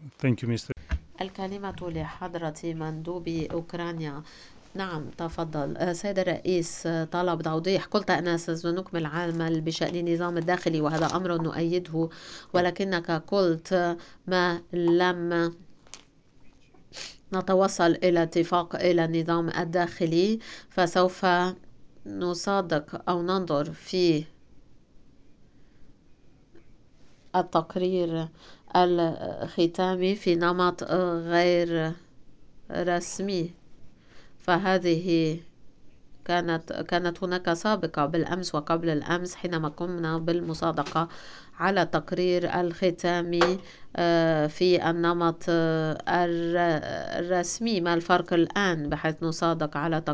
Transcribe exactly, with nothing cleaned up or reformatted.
Thank you, mister الكلمة لحضرة مندوب أوكرانيا. نعم تفضل. آه، سيد الرئيس، آه، طلب توضيح. قلت أننا سنكمل العمل بشأن النظام الداخلي وهذا أمر نؤيده، ولكنك قلت آه، ما لم نتوصل إلى اتفاق إلى النظام الداخلي فسوف نصادق أو ننظر في التقرير الختامي في نمط غير رسمي. فهذه كانت كانت هناك سابقة بالأمس وقبل الأمس حينما قمنا بالمصادقة على التقرير الختامي آه، في النمط آه، الر- الرسمي. ما الفرق الآن بحيث نصادق على